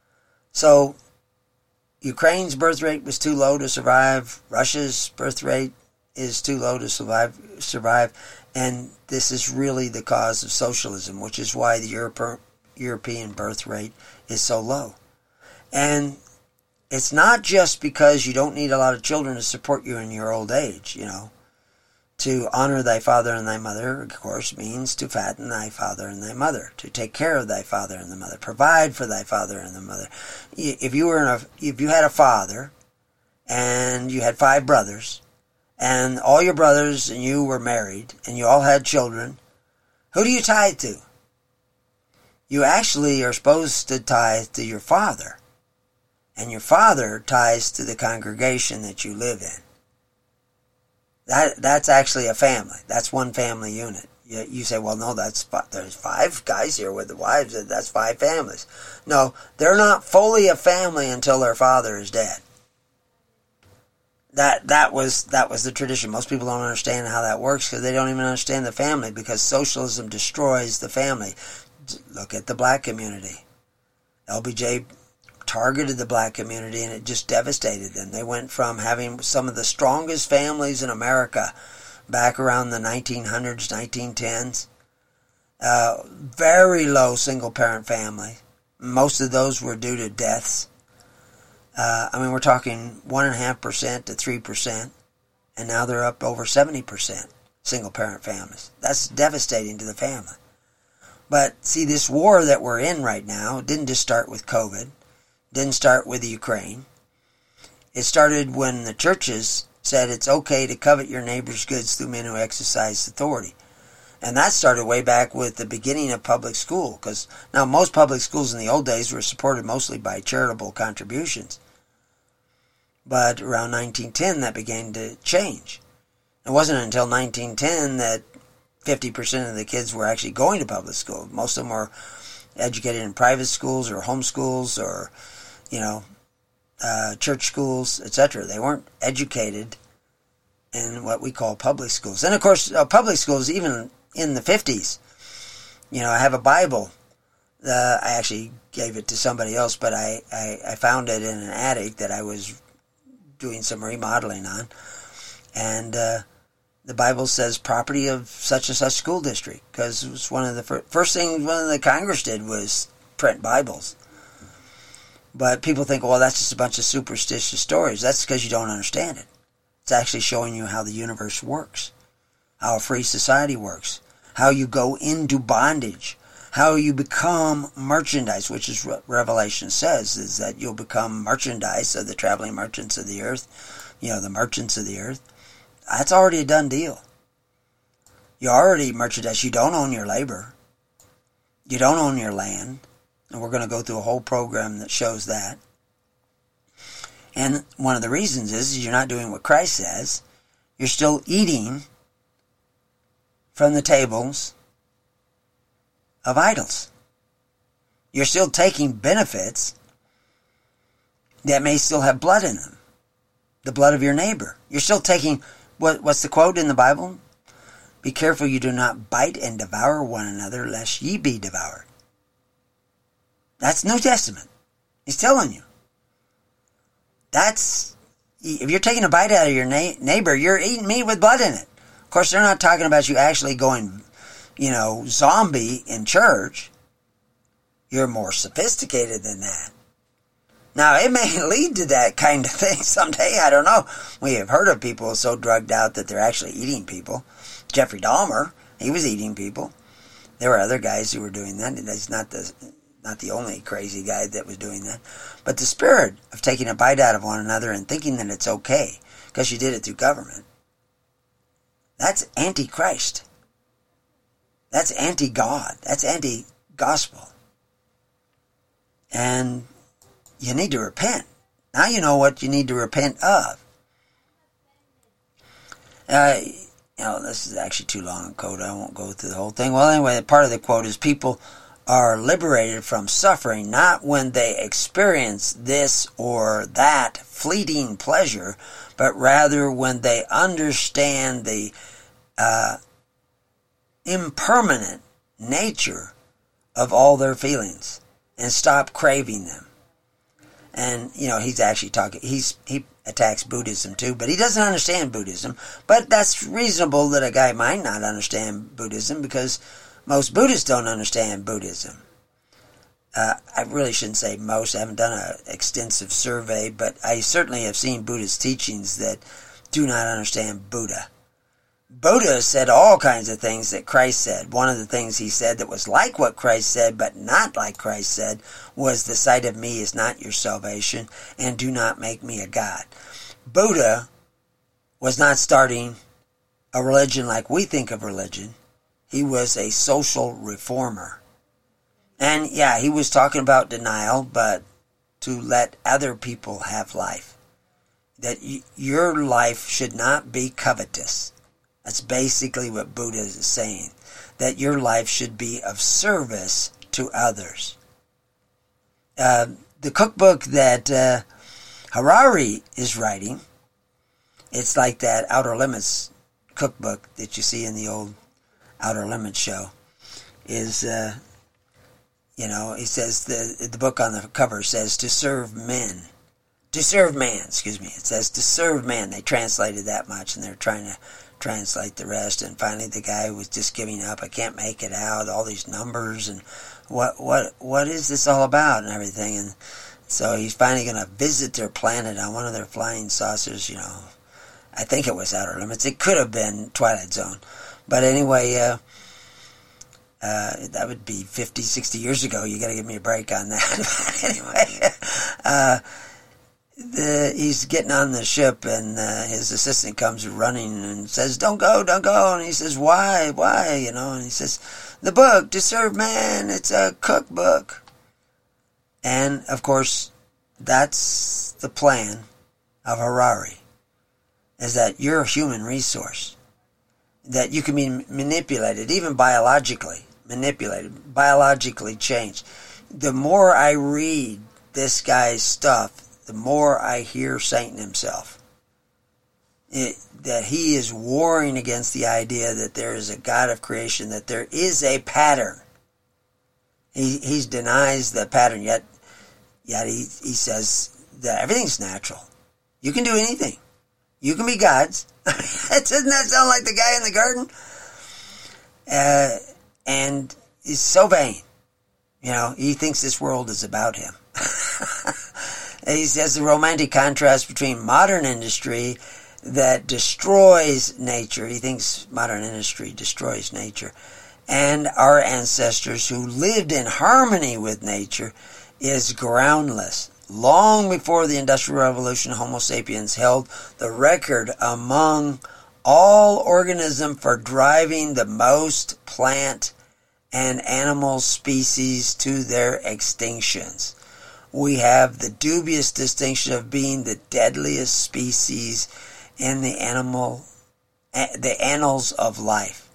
So, Ukraine's birth rate was too low to survive. Russia's birth rate is too low to survive. survive. And this is really the cause of socialism, which is why the Europe, European birth rate is so low. And it's not just because you don't need a lot of children to support you in your old age, you know. To honor thy father and thy mother, of course, means to fatten thy father and thy mother, to take care of thy father and the mother, provide for thy father and the mother. If you were in a, if you had a father, and you had five brothers, and all your brothers and you were married, and you all had children, who do you tithe to? You actually are supposed to tithe to your father, and your father tithes to the congregation that you live in. That that's actually a family. That's one family unit. You, you say, well, no, that's there's five guys here with the wives. That's five families. No, they're not fully a family until their father is dead. that that was that was the tradition. Most people don't understand how that works because they don't even understand the family, because socialism destroys the family. Look at the black community. L B J targeted the black community and it just devastated them. They went from having some of the strongest families in America back around the nineteen hundreds, nineteen tens. Uh, very low single-parent family. Most of those were due to deaths. Uh, I mean, we're talking one point five percent to three percent, and now they're up over seventy percent single-parent families. That's devastating to the family. But, see, this war that we're in right now didn't just start with COVID. Didn't start with the Ukraine. It started when the churches said it's okay to covet your neighbor's goods through men who exercise authority. And that started way back with the beginning of public school. Because now most public schools in the old days were supported mostly by charitable contributions. But around nineteen ten that began to change. It wasn't until nineteen ten that fifty percent of the kids were actually going to public school. Most of them were educated in private schools or home schools or, you know, uh, church schools, et cetera. They weren't educated in what we call public schools. And, of course, uh, public schools, even in the fifties, you know, I have a Bible. Uh, I actually gave it to somebody else, but I, I, I found it in an attic that I was doing some remodeling on. And uh, the Bible says property of such and such school district, because it was one of the fir- first things one of the Congress did was print Bibles. But people think, well, that's just a bunch of superstitious stories. That's because you don't understand it. It's actually showing you how the universe works, how a free society works, how you go into bondage, how you become merchandise, which is what Revelation says, is that you'll become merchandise of the traveling merchants of the earth, you know, the merchants of the earth. That's already a done deal. You're already merchandise. You don't own your labor. You don't own your land. And we're going to go through a whole program that shows that. And one of the reasons is, is you're not doing what Christ says. You're still eating from the tables of idols. You're still taking benefits that may still have blood in them. The blood of your neighbor. You're still taking, what, what's the quote in the Bible? Be careful you do not bite and devour one another, lest ye be devoured. That's New Testament. He's telling you. That's, if you're taking a bite out of your na- neighbor, you're eating meat with blood in it. Of course, they're not talking about you actually going, you know, zombie in church. You're more sophisticated than that. Now, it may lead to that kind of thing someday. I don't know. We have heard of people so drugged out that they're actually eating people. Jeffrey Dahmer, he was eating people. There were other guys who were doing that. That's not the not the only crazy guy that was doing that. But the spirit of taking a bite out of one another and thinking that it's okay because you did it through government, that's anti-Christ. That's anti-God. That's anti-gospel. And you need to repent. Now you know what you need to repent of. Uh, you know, this is actually too long a quote. I won't go through the whole thing. Well, anyway, part of the quote is people are liberated from suffering not when they experience this or that fleeting pleasure, but rather when they understand the uh, impermanent nature of all their feelings and stop craving them. And, you know, he's actually talking, he's he attacks Buddhism too, but he doesn't understand Buddhism. But that's reasonable that a guy might not understand Buddhism, because most Buddhists don't understand Buddhism. Uh, I really shouldn't say most. I haven't done an extensive survey, but I certainly have seen Buddhist teachings that do not understand Buddha. Buddha said all kinds of things that Christ said. One of the things he said that was like what Christ said, but not like Christ said, was the sight of me is not your salvation, and do not make me a God. Buddha was not starting a religion like we think of religion. He was a social reformer. And yeah, he was talking about denial, but to let other people have life. That y- your life should not be covetous. That's basically what Buddha is saying. That your life should be of service to others. Uh, the cookbook that uh, Harari is writing It's like that Outer Limits cookbook that you see in the old Outer Limits show. Is, uh, you know, he says, the, the book on the cover says, to serve men. To serve man, excuse me. It says, to serve man. They translated that much, and they're trying to translate the rest. And finally the guy was just giving up. I can't make it out. All these numbers, and what, what, what is this all about, and everything. And so he's finally going to visit their planet on one of their flying saucers, you know. I think it was Outer Limits. It could have been Twilight Zone. But anyway, uh, uh, that would be fifty, sixty years ago. You got to give me a break on that. Anyway, uh, the, he's getting on the ship, and uh, his assistant comes running and says, don't go, don't go. And he says, why, why, you know. And he says, the book, To Serve Man, it's a cookbook. And, of course, that's the plan of Harari, is that you're a human resource, that you can be manipulated, even biologically manipulated, biologically changed. The more I read this guy's stuff, the more I hear Satan himself. It, that he is warring against the idea that there is a God of creation, that there is a pattern. He he denies the pattern, yet yet he, he says that everything's natural. You can do anything. You can be gods. Doesn't that sound like the guy in the garden? Uh, and he's so vain. You know, he thinks this world is about him. He says the romantic contrast between modern industry that destroys nature. He thinks modern industry destroys nature. And our ancestors who lived in harmony with nature is groundless. Long before the Industrial Revolution, Homo sapiens held the record among all organisms for driving the most plant and animal species to their extinctions. We have the dubious distinction of being the deadliest species in the animal, the annals of life.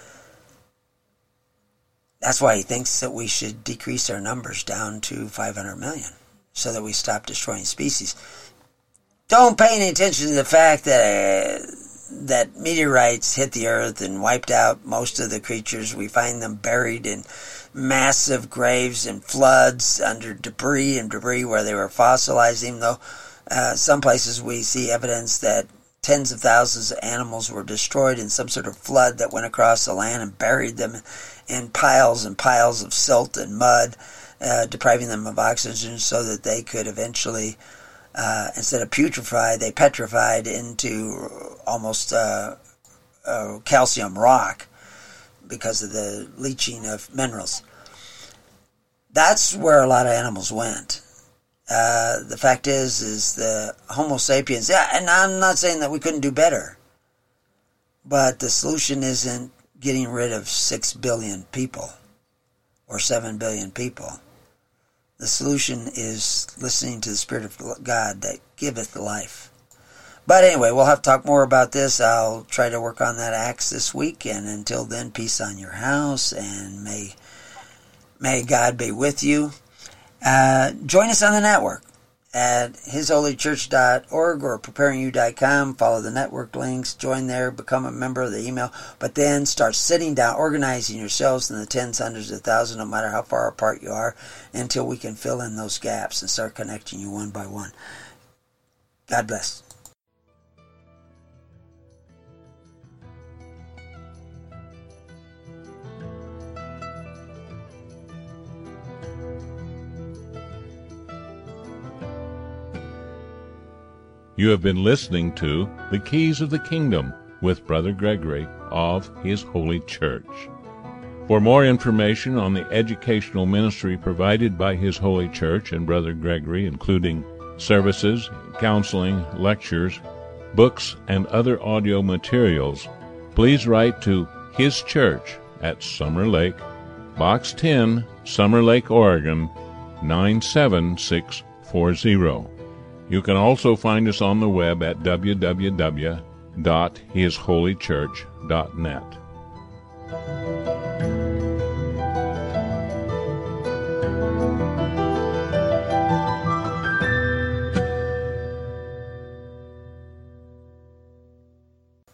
That's why he thinks that we should decrease our numbers down to five hundred million, so that we stop destroying species. Don't pay any attention to the fact that uh, that meteorites hit the earth and wiped out most of the creatures. We find them buried in massive graves and floods under debris and debris where they were fossilized, even though uh, some places we see evidence that tens of thousands of animals were destroyed in some sort of flood that went across the land and buried them in piles and piles of silt and mud, uh, depriving them of oxygen so that they could eventually, uh, instead of putrefy, they petrified into almost uh, uh, calcium rock because of the leaching of minerals. That's where a lot of animals went. Uh, the fact is, is the Homo sapiens, yeah, and I'm not saying that we couldn't do better, but the solution isn't getting rid of six billion people or seven billion people. The solution is listening to the Spirit of God that giveth life. But anyway, we'll have to talk more about this. I'll try to work on that axe this week, and until then, peace on your house, and may may God be with you. Uh, join us on the network at his holy church dot org or preparing you dot com. Follow the network links, join there, become a member of the email, but then start sitting down, organizing yourselves in the tens, hundreds of thousands, no matter how far apart you are, until we can fill in those gaps and start connecting you one by one. God bless. You have been listening to The Keys of the Kingdom with Brother Gregory of His Holy Church. For more information on the educational ministry provided by His Holy Church and Brother Gregory, including services, counseling, lectures, books, and other audio materials, please write to His Church at Summer Lake, Box ten, Summer Lake, Oregon, nine seven six four zero. You can also find us on the web at w w w dot his holy church dot net.